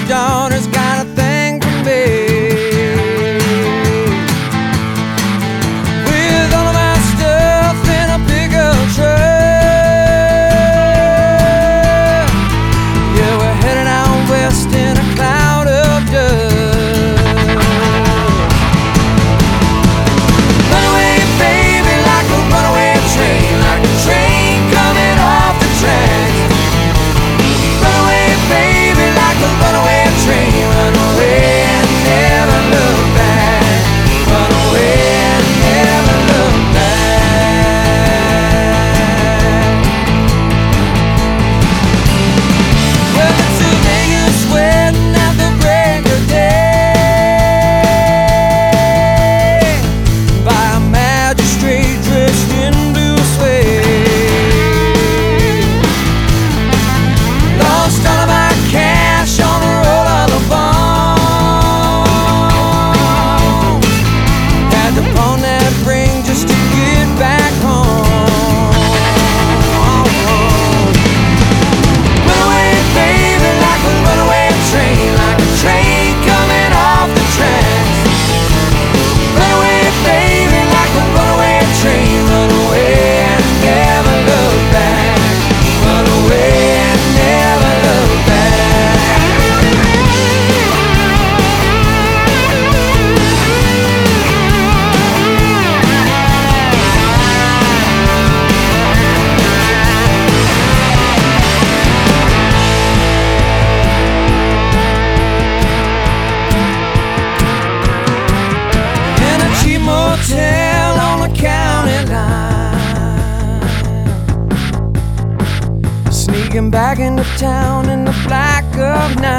daughter's got a thing for me. With all of my stuff in a pickup truck, yeah, we're heading out west in a cloud of dust. Run away, baby, like a runaway train, like a train coming off the tracks. Run away, baby, like a runaway train. Run away and never look back. Run away and never look back. Well, the 2 niggas sweating at the break of day by a magistrate dressed in blue suede. Lost all of my cash on a roll of the bone. Had to pawn that ring just to get back home. Run away, baby, like a runaway train, like a train coming off the tracks. Run away, baby, like a runaway train. Run away and never look back. Run away and never look back. In a cheap motel on the county line, sneaking back into town in the black of night.